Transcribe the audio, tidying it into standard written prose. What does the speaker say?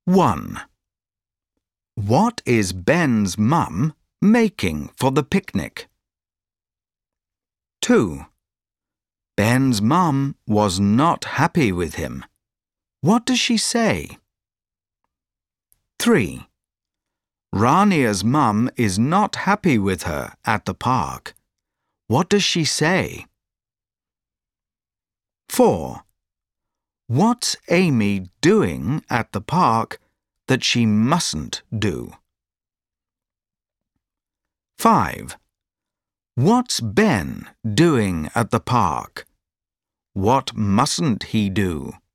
1. What is Ben's mum making for the picnic? 2. Ben's mum was not happy with him. What does she say? 3. Rania's mum is not happy with her at the park. What does she say? 4. What's Amy doing at the park that she mustn't do? 5. What's Ben doing at the park? What mustn't he do?